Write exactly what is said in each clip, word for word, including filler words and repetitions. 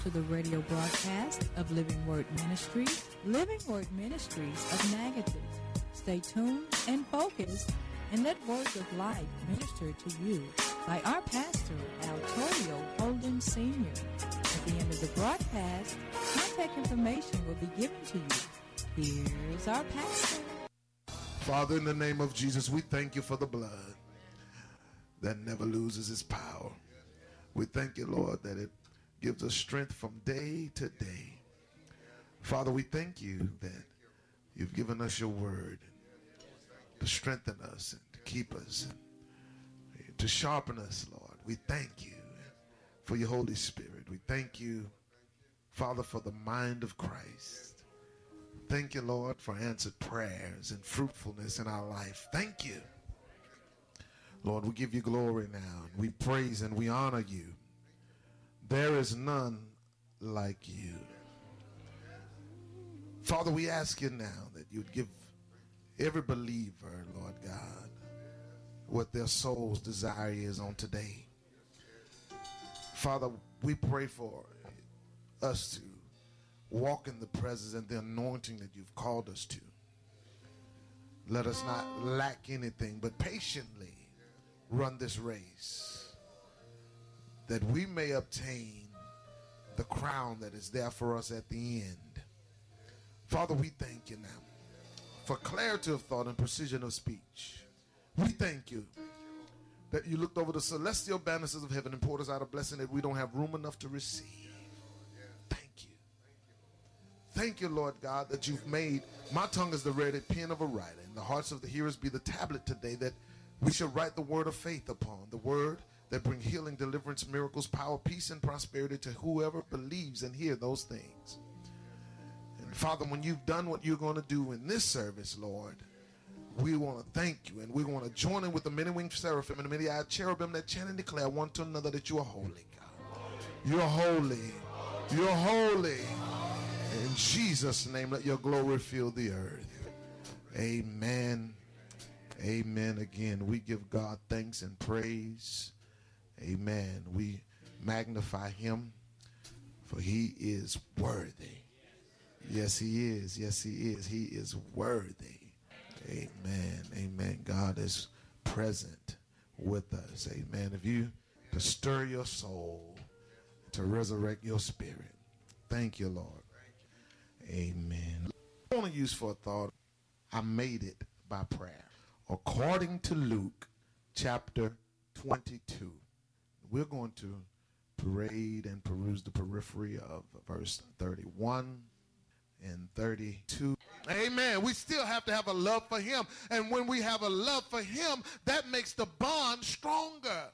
to the radio broadcast of Living Word Ministries, Living Word Ministries of Natchitoches. Stay tuned and focused and let words of life minister to you by our pastor, Altorio Holden Senior At the end of the broadcast, contact information will be given to you. Here's our pastor. Father, in the name of Jesus, we thank you for the blood that never loses its power. We thank you, Lord, that it gives us strength from day to day. Father, we thank you that you've given us your word to strengthen us and to keep us, and to sharpen us, Lord. We thank you for your Holy Spirit. We thank you, Father, for the mind of Christ. Thank you, Lord, for answered prayers and fruitfulness in our life. Thank you. Lord, we give you glory now, and we praise and we honor you. There is none like you. Father, we ask you now that you'd give every believer, Lord God, what their soul's desire is on today. Father, we pray for us to walk in the presence and the anointing that you've called us to. Let us not lack anything, but patiently run this race, that we may obtain the crown that is there for us at the end. Father, we thank you now for clarity of thought and precision of speech. We thank you that you looked over the celestial banisters of heaven and poured us out a blessing that we don't have room enough to receive. Thank you. Thank you, Lord God, that you've made my tongue as the ready pen of a writer, and the hearts of the hearers be the tablet today that we shall write the word of faith upon, the word that bring healing, deliverance, miracles, power, peace, and prosperity to whoever believes and hear those things. And Father, when you've done what you're going to do in this service, Lord, we want to thank you, and we want to join in with the many-winged seraphim and the many-eyed cherubim that chant and declare one to another that you are holy, God. You're holy. You're holy. In Jesus' name, let your glory fill the earth. Amen. Amen. Again, we give God thanks and praise. Amen. We magnify him, for he is worthy. Yes, he is. Yes, he is. He is worthy. Amen. Amen. God is present with us. Amen. If you to stir your soul, to resurrect your spirit. Thank you, Lord. Amen. I want to use for a thought, I made it by prayer. According to Luke chapter twenty-two, we're going to parade and peruse the periphery of verse thirty-one and thirty-two. Amen. We still have to have a love for him. And when we have a love for him, that makes the bond stronger.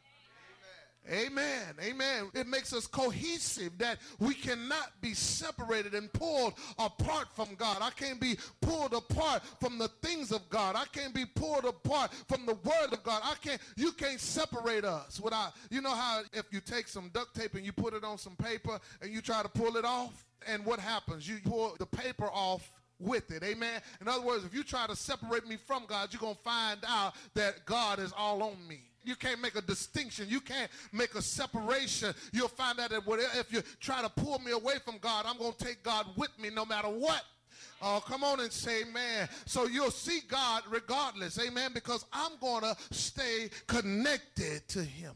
Amen. Amen. It makes us cohesive, that we cannot be separated and pulled apart from God. I can't be pulled apart from the things of God. I can't be pulled apart from the word of God. I can't, you can't separate us without, you know how if you take some duct tape and you put it on some paper and you try to pull it off, and what happens? You pull the paper off with it. Amen. In other words, if you try to separate me from God, you're going to find out that God is all on me. You can't make a distinction. You can't make a separation. You'll find out that if you try to pull me away from God, I'm going to take God with me no matter what. Oh, come on and say amen. So you'll see God regardless. Amen. Because I'm going to stay connected to him.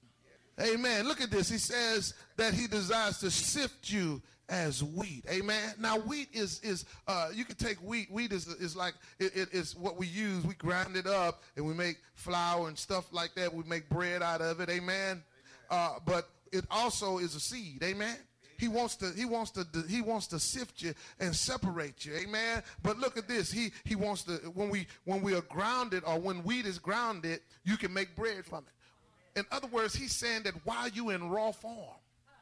Amen. Look at this. He says that he desires to sift you as wheat. Amen. Now wheat is is uh you can take wheat. Wheat is is like it, it is what we use. We grind it up and we make flour and stuff like that. We make bread out of it. Amen. Uh, but it also is a seed. Amen. He wants to he wants to he wants to sift you and separate you. Amen. But look at this. He he wants to when we when we are grounded, or when wheat is grounded, you can make bread from it. In other words, he's saying that while you in raw form,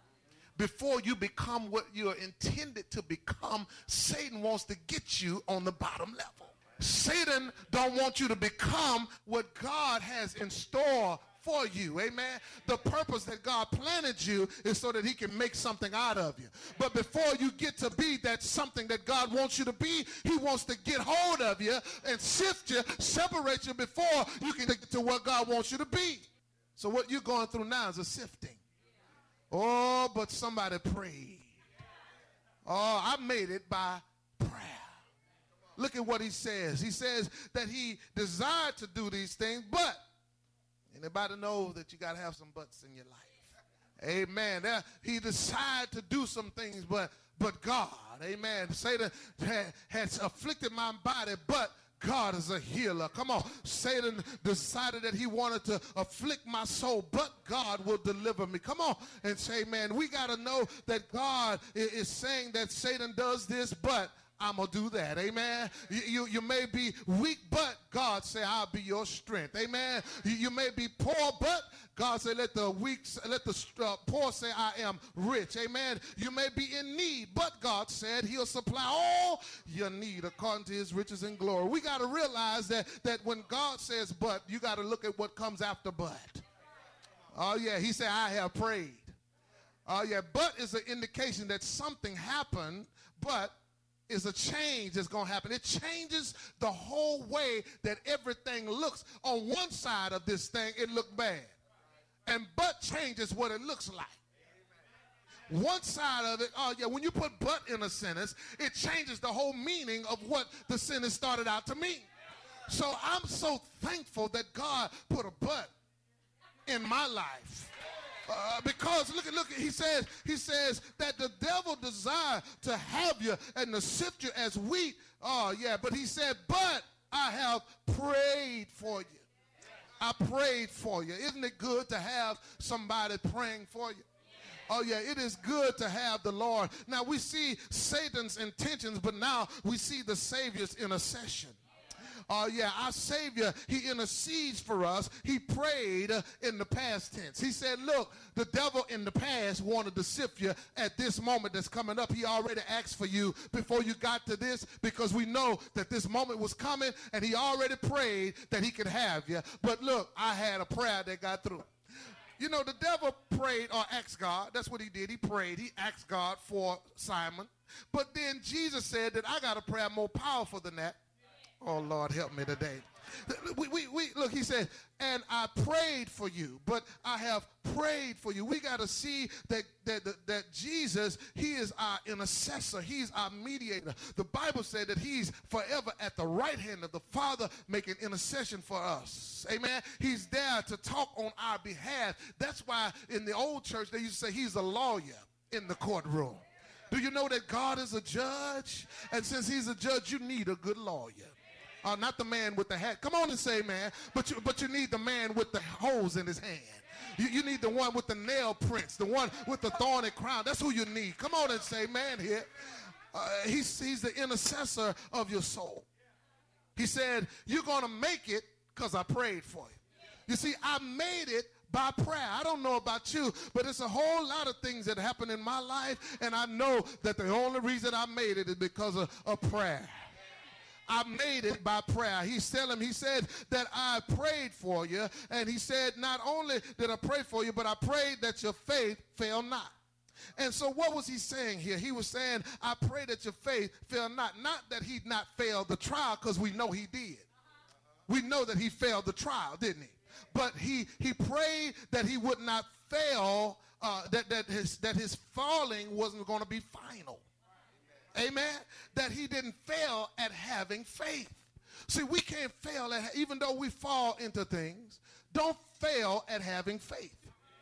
before you become what you're intended to become, Satan wants to get you on the bottom level. Satan don't want you to become what God has in store for you. Amen. The purpose that God planted you is so that he can make something out of you. But before you get to be that something that God wants you to be, he wants to get hold of you and sift you, separate you before you can get to what God wants you to be. So what you're going through now is a sifting. Oh, but somebody prayed. Oh, I made it by prayer. Look at what he says. He says that he desired to do these things, but anybody know that you got to have some buts in your life? Amen. There, he decided to do some things, but but God, amen. Satan had, had afflicted my body, but God is a healer. Come on. Satan decided that he wanted to afflict my soul, but God will deliver me. Come on and say, man, we got to know that God is saying that Satan does this, but I'm going to do that. Amen. You, you, you may be weak, but God say, I'll be your strength. Amen. You, you may be poor, but God say, let the weak, let the uh, poor say, I am rich. Amen. You may be in need, but God said he'll supply all your need according to his riches and glory. We got to realize that, that when God says but, you got to look at what comes after but. Oh, yeah. He said, I have prayed. Oh, yeah. But is an indication that something happened, but is a change that's going to happen. It changes the whole way that everything looks. On one side of this thing, it looked bad. And but changes what it looks like. One side of it, oh yeah, when you put but in a sentence, it changes the whole meaning of what the sentence started out to mean. So I'm so thankful that God put a but in my life. Uh, because look at look at he says he says that the devil desire to have you and to sift you as wheat. Oh yeah, but he said, but I have prayed for you. I prayed for you. Isn't it good to have somebody praying for you? Oh yeah, it is good to have the Lord. Now we see Satan's intentions, but now we see the Savior's intercession. Oh, uh, yeah, our Savior, he intercedes for us. He prayed uh, in the past tense. He said, look, the devil in the past wanted to sift you at this moment that's coming up. He already asked for you before you got to this because we know that this moment was coming, and he already prayed that he could have you. But look, I had a prayer that got through. You know, the devil prayed or asked God. That's what he did. He prayed. He asked God for Simon. But then Jesus said that I got a prayer more powerful than that. Oh, Lord, help me today. We, we, we, look, he said, and I prayed for you, but I have prayed for you. We got to see that, that, that, that Jesus, he is our intercessor. He's our mediator. The Bible said that he's forever at the right hand of the Father making intercession for us. Amen. He's there to talk on our behalf. That's why in the old church, they used to say he's a lawyer in the courtroom. Do you know that God is a judge? And since he's a judge, you need a good lawyer. Uh, not the man with the hat. Come on and say, man. But you, but you need the man with the holes in his hand. You, you need the one with the nail prints, the one with the thorny crown. That's who you need. Come on and say, man, here. Uh, he's, he's the intercessor of your soul. He said, you're going to make it because I prayed for you. You see, I made it by prayer. I don't know about you, but it's a whole lot of things that happen in my life, and I know that the only reason I made it is because of, of prayer. I made it by prayer. He's telling him, he said that I prayed for you. And he said, not only did I pray for you, but I prayed that your faith fail not. And so what was he saying here? He was saying, I pray that your faith fail not. Not that he'd not failed the trial, because we know he did. We know that he failed the trial, didn't he? But he, he prayed that he would not fail, uh, that, that, his, that his falling wasn't going to be final. Amen. That he didn't fail at having faith. See, we can't fail at, even though we fall into things, don't fail at having faith.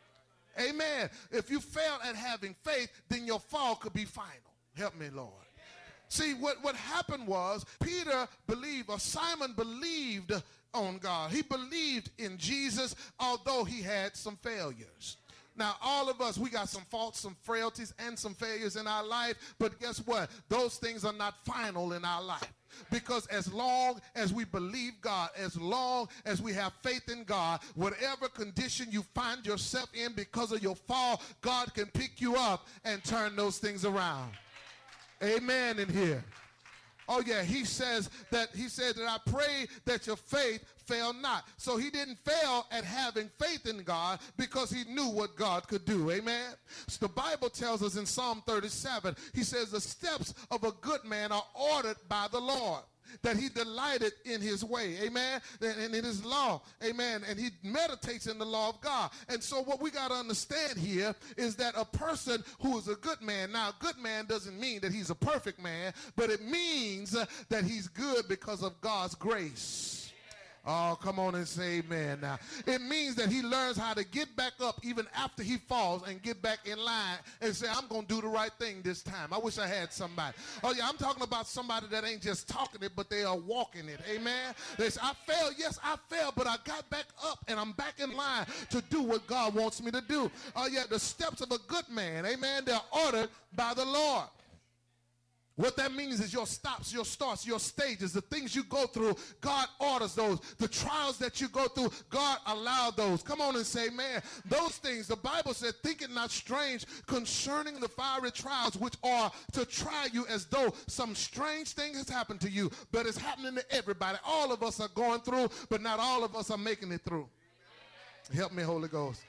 Amen. If you fail at having faith, then your fall could be final. Help me, Lord. See, what, what happened was Peter believed, or Simon believed on God. He believed in Jesus, although he had some failures. Now, all of us, we got some faults, some frailties, and some failures in our life. But guess what? Those things are not final in our life. Because as long as we believe God, as long as we have faith in God, whatever condition you find yourself in because of your fall, God can pick you up and turn those things around. Amen in here. Oh yeah, he says that he said that I pray that your faith fail not. So he didn't fail at having faith in God because he knew what God could do. Amen. So the Bible tells us in Psalm thirty-seven, he says the steps of a good man are ordered by the Lord. that he delighted in his way, amen, and in his law, amen, and he meditates in the law of God. And so what we got to understand here is that a person who is a good man, now a good man doesn't mean that he's a perfect man, but it means uh, that he's good because of God's grace. Oh, come on and say amen now. It means that he learns how to get back up even after he falls and get back in line and say, I'm going to do the right thing this time. I wish I had somebody. Oh, yeah, I'm talking about somebody that ain't just talking it, but they are walking it. Amen. They say, I failed. Yes, I failed, but I got back up and I'm back in line to do what God wants me to do. Oh, yeah, the steps of a good man, amen, they're ordered by the Lord. What that means is your stops, your starts, your stages, the things you go through, God orders those. The trials that you go through, God allowed those. Come on and say, man, those things, the Bible said, think it not strange concerning the fiery trials, which are to try you as though some strange thing has happened to you, but it's happening to everybody. All of us are going through, but not all of us are making it through. Help me, Holy Ghost.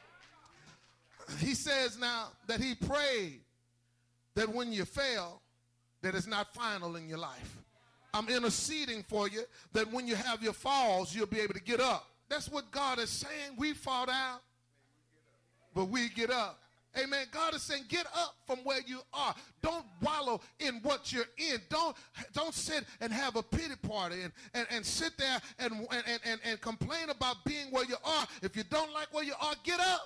He says now that he prayed that when you fail, that it's not final in your life. I'm interceding for you that when you have your falls, you'll be able to get up. That's what God is saying. We fall down, but we get up. Amen. God is saying, get up from where you are. Don't wallow in what you're in. Don't, don't sit and have a pity party and, and, and sit there and, and, and, and complain about being where you are. If you don't like where you are, get up.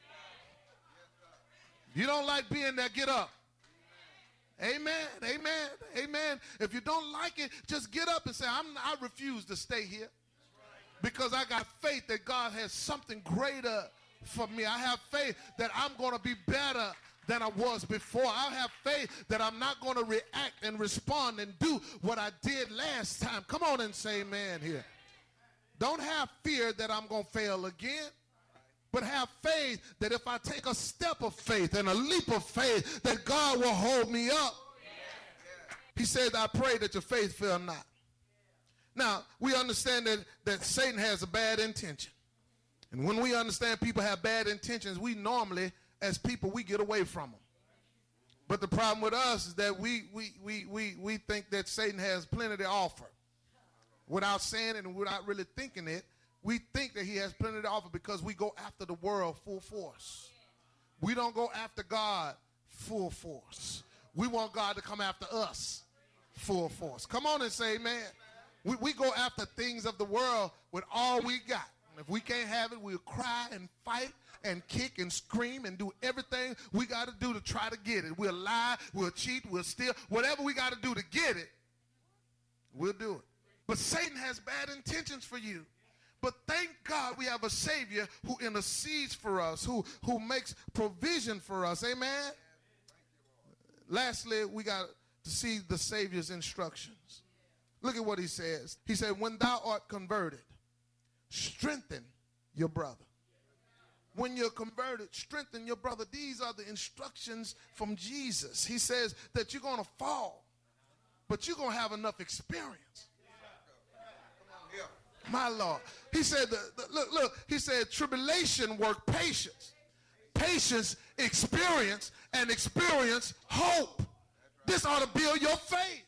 If you don't like being there, get up. Amen, amen, amen. If you don't like it, just get up and say, I'm, I refuse to stay here because I got faith that God has something greater for me. I have faith that I'm going to be better than I was before. I have faith that I'm not going to react and respond and do what I did last time. Come on and say amen here. Don't have fear that I'm going to fail again. But have faith that if I take a step of faith and a leap of faith, that God will hold me up. He said, I pray that your faith fail not. Now, we understand that, that Satan has a bad intention. And when we understand people have bad intentions, we normally, as people, we get away from them. But the problem with us is that we, we, we, we, we think that Satan has plenty to offer. Without saying it and without really thinking it, we think that he has plenty to offer because we go after the world full force. We don't go after God full force. We want God to come after us full force. Come on and say amen. We, we go after things of the world with all we got. If we can't have it, we'll cry and fight and kick and scream and do everything we got to do to try to get it. We'll lie, we'll cheat, we'll steal. Whatever we got to do to get it, we'll do it. But Satan has bad intentions for you. But thank God we have a Savior who intercedes for us, who, who makes provision for us. Amen? Lastly, we got to see the Savior's instructions. Look at what he says. He said, when thou art converted, strengthen your brother. When you're converted, strengthen your brother. These are the instructions from Jesus. He says that you're going to fall, but you're going to have enough experience. My Lord. He said, the, the, look, look, he said, tribulation work patience. Patience, experience, and experience, hope. This ought to build your faith.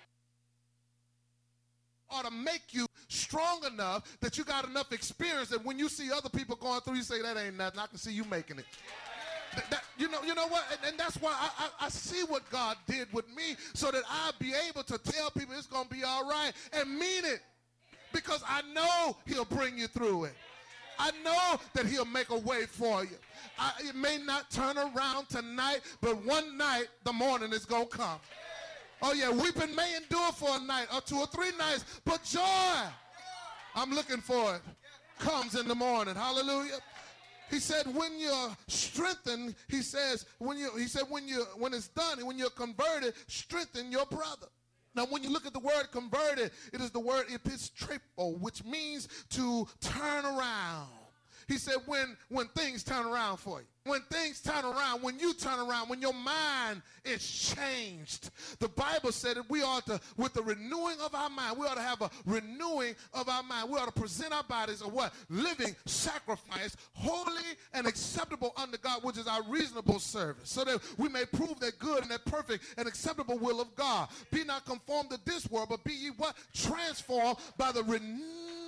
Ought to make you strong enough that you got enough experience that when you see other people going through, you say, that ain't nothing. I can see you making it. That, that, you know, you know what? And, and that's why I, I, I see what God did with me so that I'll be able to tell people it's going to be all right and mean it. Because I know he'll bring you through it. I know that he'll make a way for you. I, it may not turn around tonight, but one night the morning is going to come. Oh, yeah, weeping may endure for a night or two or three nights, but joy, I'm looking for it, comes in the morning. Hallelujah. He said, when you're strengthened, he says, when you, he said, when you, when it's done, when you're converted, strengthen your brother. Now, when you look at the word converted, it is the word epistrepho, which means to turn around. He said, when, when things turn around for you. When things turn around, when you turn around, when your mind is changed. The Bible said that we ought to, with the renewing of our mind, we ought to have a renewing of our mind. We ought to present our bodies a what? Living sacrifice, holy and acceptable unto God, which is our reasonable service, so that we may prove that good and that perfect and acceptable will of God. Be not conformed to this world, but be ye what? Transformed by the renewing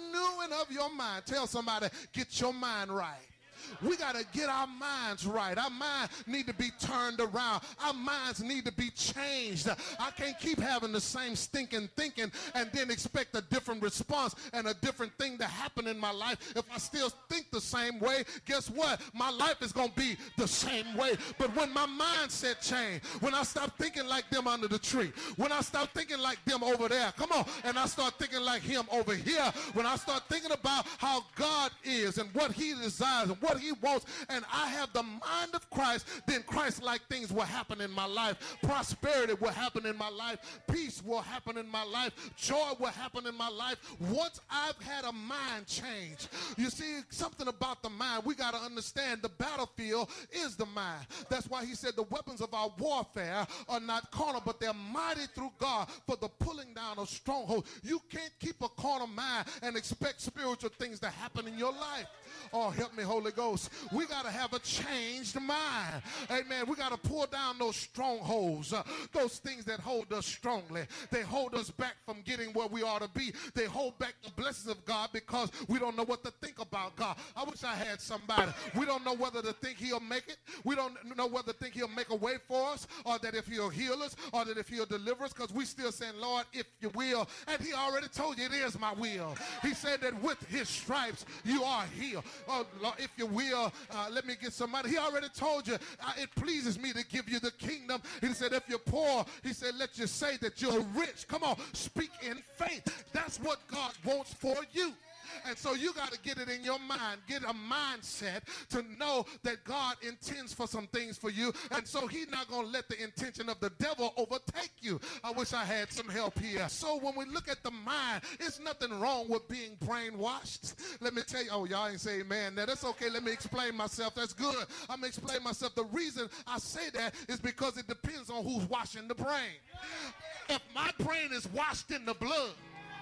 of your mind. Tell somebody, get your mind right. We got to get our minds right. Our minds need to be turned around. Our minds need to be changed. I can't keep having the same stinking thinking and then expect a different response and a different thing to happen in my life. If I still think the same way, guess what? My life is going to be the same way. But when my mindset change, when I stop thinking like them under the tree, when I stop thinking like them over there, come on, and I start thinking like him over here, when I start thinking about how God is and what he desires and what he wants, and I have the mind of Christ, then Christ-like things will happen in my life. Prosperity will happen in my life. Peace will happen in my life. Joy will happen in my life once I've had a mind change. You see, something about the mind, we got to understand the battlefield is the mind. That's why he said the weapons of our warfare are not carnal, but they're mighty through God for the pulling down of strongholds. You can't keep a carnal mind and expect spiritual things to happen in your life. Oh, help me, Holy Ghost. We got to have a changed mind. Amen. We got to pull down those strongholds, uh, those things that hold us strongly. They hold us back from getting where we ought to be. They hold back the blessings of God because we don't know what to think about God. I wish I had somebody. We don't know whether to think he'll make it. We don't know whether to think he'll make a way for us, or that if he'll heal us, or that if he'll deliver us, because we still saying, Lord, if you will. And he already told you it is my will. He said that with his stripes you are healed. Oh, Lord, if you will, uh, let me get somebody. He already told you, uh, it pleases me to give you the kingdom. He said, if you're poor, he said, let you say that you're rich. Come on, speak in faith. That's what God wants for you. And so you got to get it in your mind, get a mindset to know that God intends for some things for you. And so he's not going to let the intention of the devil overtake you. I wish I had some help here. So when we look at the mind, it's nothing wrong with being brainwashed. Let me tell you, oh, y'all ain't say amen. Now, that's okay. Let me explain myself. That's good. I'm going to explain myself. The reason I say that is because it depends on who's washing the brain. If my brain is washed in the blood,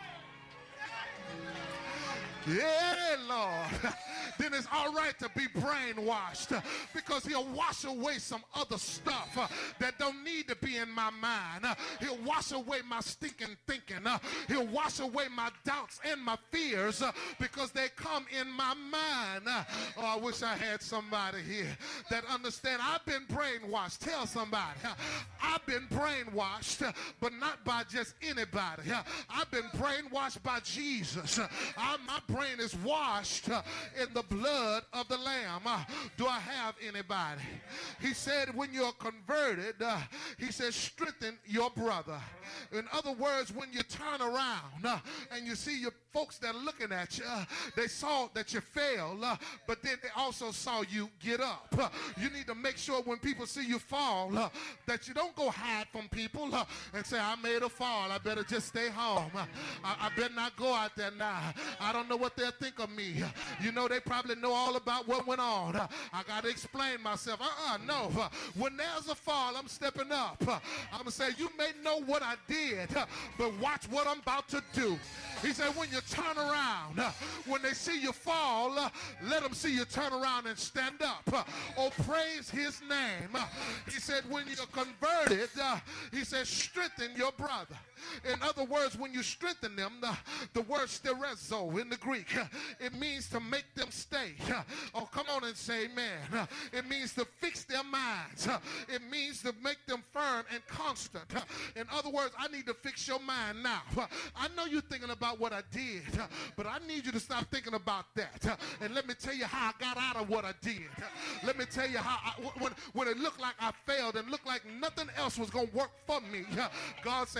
yeah, Lord, then it's all right to be brainwashed, because he'll wash away some other stuff uh, that don't need to be in my mind. Uh, he'll wash away my stinking thinking. Uh, he'll wash away my doubts and my fears uh, because they come in my mind. Uh, oh, I wish I had somebody here that understand. I've been brainwashed. Tell somebody. Uh, I've been brainwashed, uh, but not by just anybody. Uh, I've been brainwashed by Jesus. Uh, I, my brain is washed uh, in the blood of the Lamb. Uh, do I have anybody? He said when you're converted, uh, he says strengthen your brother. In other words, when you turn around uh, and you see your folks that are looking at you, uh, they saw that you failed, uh, but then they also saw you get up. Uh, you need to make sure when people see you fall uh, that you don't go hide from people uh, and say, I made a fall, I better just stay home. Uh, I, I better not go out there now. I don't know what they'll think of me. Uh, you know, they probably know all about what went on. Uh, I got to explain myself. Uh-uh, no. Uh, when there's a fall, I'm stepping up. Uh, I'm going to say, you may know what I did, uh, but watch what I'm about to do. He said, when you turn around, uh, when they see you fall, uh, let them see you turn around and stand up. Uh, oh, praise his name. Uh, he said, when you're converted, uh, he said, strengthen your brother. In other words, when you strengthen them, the, the word sterezo in the Greek, uh, it means to make them stay. Uh, oh, come on and say amen. Uh, it means to fix their minds. Uh, it means to make them firm and constant. Uh, in other words, I need to fix your mind now. Uh, I know you're thinking about what I did, uh, but I need you to stop thinking about that. Uh, and let me tell you how I got out of what I did. Uh, let me tell you how, I, when, when it looked like I failed and looked like nothing else was going to work for me, uh, God said, I got a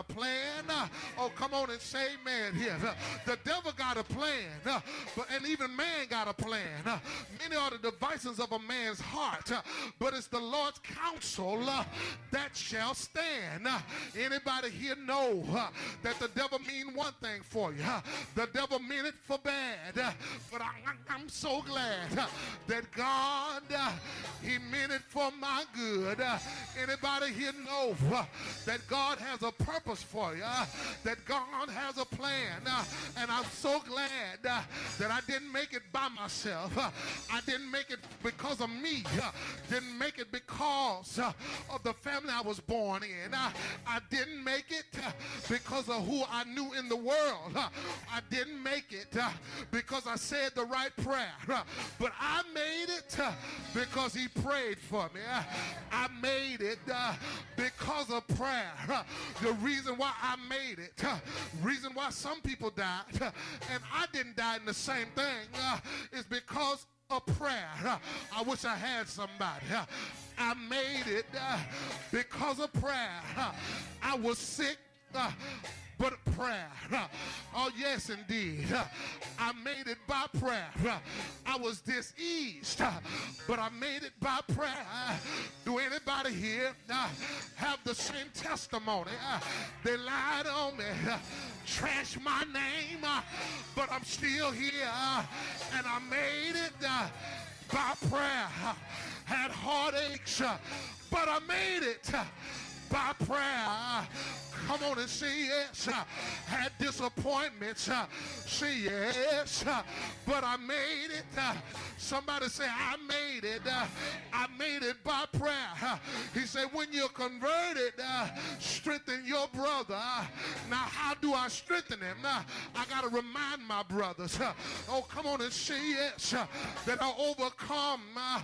plan. Oh, come on and say amen here. The devil got a plan, but and even man got a plan. Many are the devices of a man's heart, but it's the Lord's counsel that shall stand. Anybody here know that the devil mean one thing for you? The devil mean it for bad, but I, I'm so glad that God, he meant it for my good. Anybody here know that God has a purpose for you, that God has a plan, and I'm so glad that I didn't make it by myself. I didn't make it because of me. Didn't make it because of the family I was born in. I didn't make it because of who I knew in the world. I didn't make it because I said the right prayer. But I made it because he prayed for me. I made it because of prayer. The reason why I made it, reason why some people died and I didn't die in the same thing, is because of prayer. I wish I had somebody. I made it because of prayer. I was sick, but prayer. Oh, yes, indeed. I made it by prayer. I was diseased, but I made it by prayer. Do anybody here have the same testimony? They lied on me, trashed my name, but I'm still here, and I made it by prayer. Had heartaches, but I made it by prayer. Come on and say yes. Had disappointments. Say yes. But I made it. Somebody say, I made it. I made it by prayer. He said, when you're converted, strengthen your brother. Now, how do I strengthen him? I got to remind my brothers. Oh, come on and say yes. That I overcome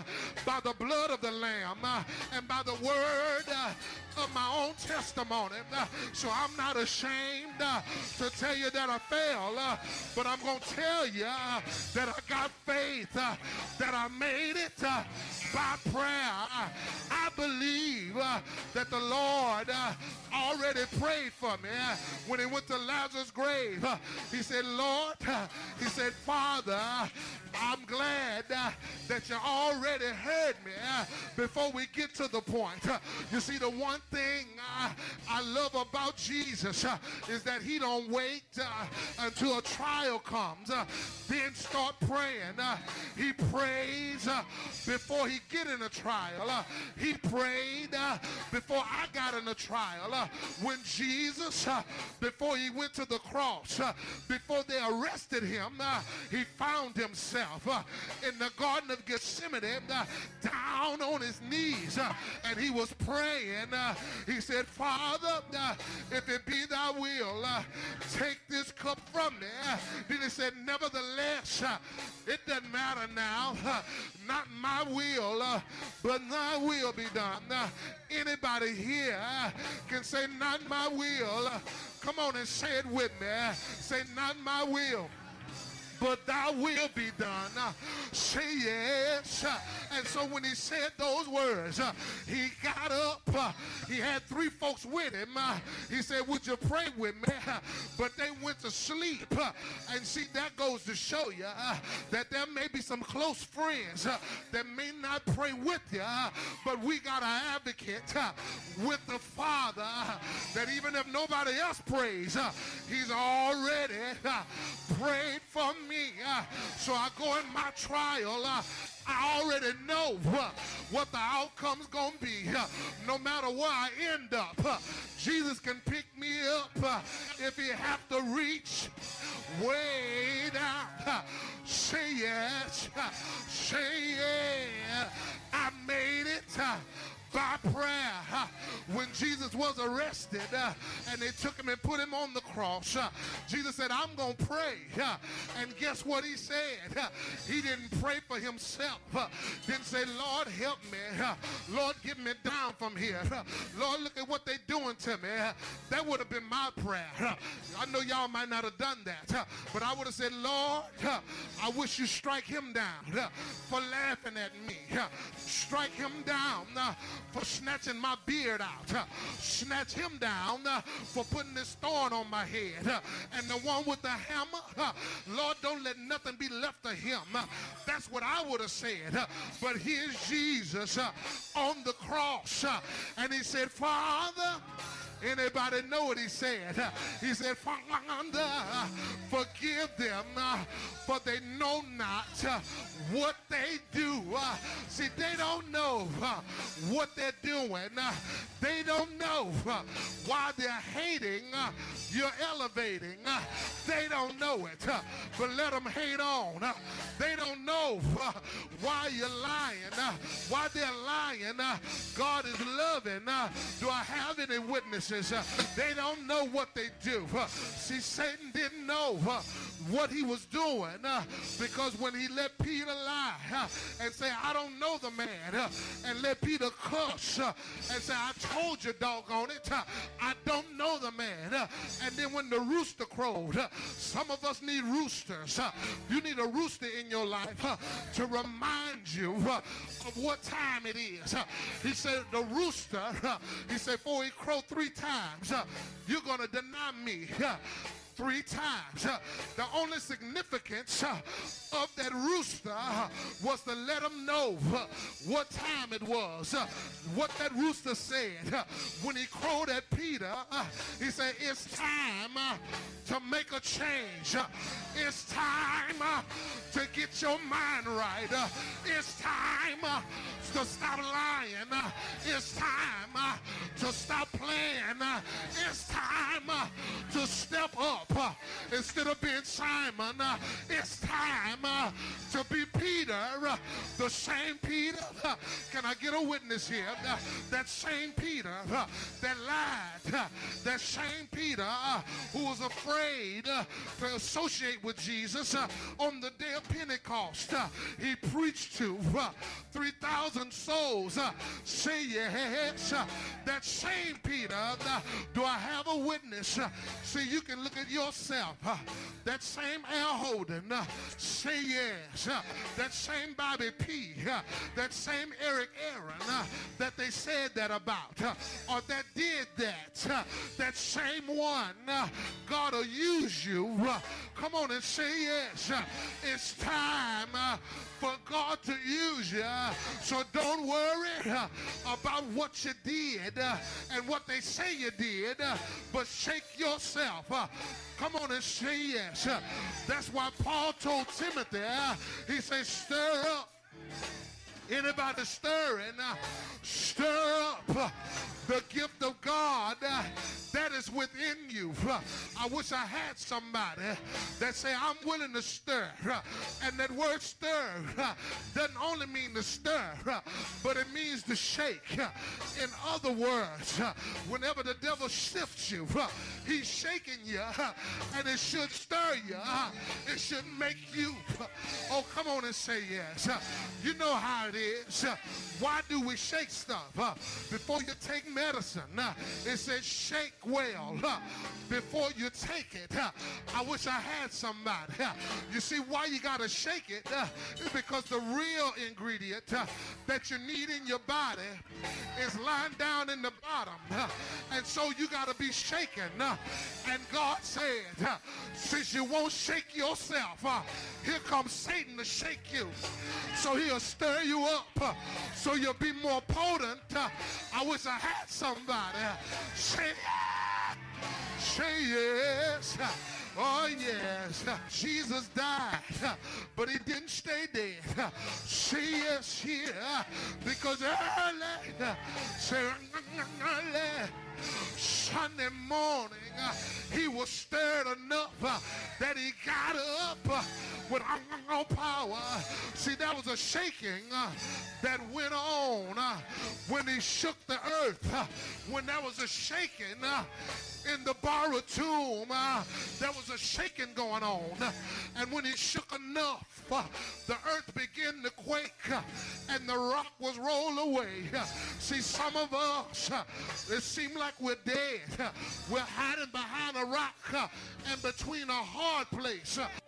by the blood of the Lamb and by the word of my own testimony. So I'm not ashamed uh, to tell you that I failed, uh, but I'm going to tell you uh, that I got faith, uh, that I made it uh, by prayer. Uh, I believe uh, that the Lord uh, already prayed for me uh, when he went to Lazarus' grave. Uh, he said, Lord, uh, he said, Father, uh, I'm glad uh, that you already heard me uh, before we get to the point. Uh, you see, the one thing uh, I love about Jesus uh, is that he don't wait uh, until a trial comes, uh, then start praying. Uh, he prays uh, before he get in a trial. Uh, he prayed uh, before I got in a trial. Uh, when Jesus, uh, before he went to the cross, uh, before they arrested him, uh, he found himself Uh, in the Garden of Gethsemane, uh, down on his knees, uh, and he was praying. Uh, he said, Father, uh, if it be thy will, uh, take this cup from me. Uh, then he said, nevertheless, uh, it doesn't matter now, uh, not my will, uh, but thy will be done. Uh, anybody here uh, can say, not my will. Uh, come on and say it with me. Uh, say, not my will, but thy will be done. Uh, say yes. Uh, and so when he said those words, uh, he got up. Uh, he had three folks with him. Uh, he said, would you pray with me? Uh, but they went to sleep. Uh, and see, that goes to show you uh, that there may be some close friends uh, that may not pray with you, uh, but we got an advocate uh, with the Father uh, that even if nobody else prays, uh, he's already uh, prayed for me. Uh, so I go in my trial. Uh, I already know uh, what the outcome's going to be. Uh, no matter where I end up, uh, Jesus can pick me up uh, if he have to reach way down. Uh, say yes. Uh, say yeah. I made it. Uh, by prayer. Uh, when Jesus was arrested uh, and they took him and put him on the cross, uh, Jesus said, I'm going to pray. Uh, and guess what he said? Uh, he didn't pray for himself. Uh, didn't say, Lord, help me. Uh, Lord, get me down from here. Uh, Lord, look at what they're doing to me. Uh, that would have been my prayer. Uh, I know y'all might not have done that, uh, but I would have said, Lord, uh, I wish you strike him down uh, for laughing at me. Uh, strike him down uh, for snatching my beard out. Uh, snatch him down uh, for putting this thorn on my head. Uh, and the one with the hammer, uh, Lord, don't let nothing be left of him. Uh, that's what I would have said. Uh, but here's Jesus uh, on the cross. Uh, and he said, Father, anybody know what he said? Uh, he said, Father, uh, forgive them, uh, for they know not uh, what they do. Uh, see, they don't know uh, what they're doing. Uh, they don't know uh, why they're hating. Uh, you're elevating. Uh, they don't know it. Uh, but let them hate on. Uh, they don't know uh, why you're lying. Uh, why they're lying. Uh, God is loving. Uh, do I have any witnesses? Uh, they don't know what they do. Uh, see, Satan didn't know uh, what he was doing uh, because when he let Peter lie uh, and say, I don't know the man, uh, and let Peter curse uh, and say, I told you, doggone it, uh, I don't know the man. Uh, and then when the rooster crowed, uh, some of us need roosters. Uh, you need a rooster in your life uh, to remind you uh, of what time it is. Uh, he said, the rooster, uh, he said, before he crowed three times, uh, you're going to deny me. Uh, Three times. Uh, the only significance uh, of that rooster uh, was to let him know uh, what time it was. Uh, what that rooster said uh, when he crowed at Peter, uh, he said, it's time uh, to make a change. Uh, it's time uh, to get your mind right. Uh, it's time uh, to stop lying. Uh, it's time uh, to stop playing. Uh, it's time uh, to step up. Uh, instead of being Simon, uh, it's time uh, to be Peter, uh, the same Peter. Uh, can I get a witness here? Uh, that same Peter uh, that lied, uh, that same Peter uh, who was afraid uh, to associate with Jesus uh, on the day of Pentecost. Uh, he preached to uh, three thousand souls. Uh, say yes. Uh, that same Peter, uh, do I have a witness? Uh, see, you can look at yourself. Uh, that same Al Holden, uh, say yes. Uh, that same Bobby P, uh, that same Eric Aaron uh, that they said that about, uh, or that did that, uh, that same one, uh, God will use you. Uh, come on and say yes. Uh, it's time uh, for God to use you. Uh, so don't worry uh, about what you did uh, and what they say you did, uh, but shake yourself. Uh, Come on and say yes. Uh, that's why Paul told Timothy, uh, he said, stir up. Anybody stirring? Uh, stir up uh, the gift of God uh, that is within you. Uh, I wish I had somebody that say, I'm willing to stir. Uh, and that word stir uh, doesn't only mean to stir, uh, but it means to shake. Uh, in other words, uh, whenever the devil shifts you, uh, he's shaking you, uh, and it should stir you. Uh, it should make you. Uh, oh, come on and say yes. Uh, you know how it is. Uh, why do we shake stuff? Uh, before you take medicine, uh, it says shake well. Uh, before you take it, uh, I wish I had somebody. Uh, you see why you got to shake it? Uh, is because the real ingredient uh, that you need in your body is lying down in the bottom. Uh, and so you got to be shaken. Uh, and God said, uh, since you won't shake yourself, uh, here comes Satan to shake you. So he'll stir you up uh, so you'll be more potent. Uh, I wish I had somebody. Uh, say, say yes. Uh, Oh, yes. Uh, Jesus died, uh, but he didn't stay dead. Uh, say yes here, uh, because early, uh, say early, Sunday morning, uh, he was stirred enough uh, that he got up uh, with all power. See, that was a shaking uh, that went on uh, when he shook the earth. Uh, when there was a shaking uh, in the borrowed tomb, uh, there was a shaking going on. Uh, and when he shook enough, uh, the earth began to quake uh, and the rock was rolled away. Uh, see, some of us, uh, it seems like we're dead. Uh, we're hiding behind a rock uh, and between a hard place. Uh,